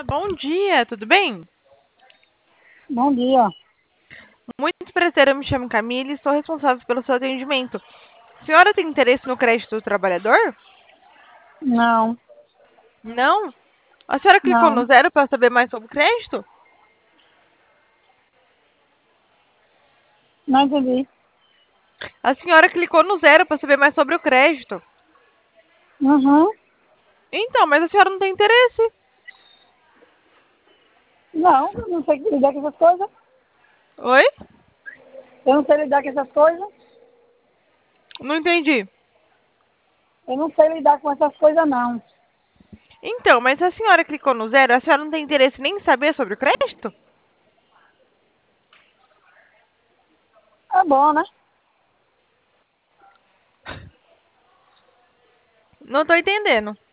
Bom dia, tudo bem? Bom dia. Muito prazer, eu me chamo Camila e sou responsável pelo seu atendimento. A senhora tem interesse no crédito do trabalhador? Não, Não? A senhora clicou no não, zero para saber mais sobre o crédito? não entendi. A senhora clicou no zero para saber mais sobre o crédito. Uhum. Então, mas a senhora não tem interesse? Não, eu não sei lidar com essas coisas. Oi? Eu não sei lidar com essas coisas. Não entendi. Eu não sei lidar com essas coisas, não. Então, mas se a senhora clicou no zero, a senhora não tem interesse nem em saber sobre o crédito? É bom, né? Não tô entendendo.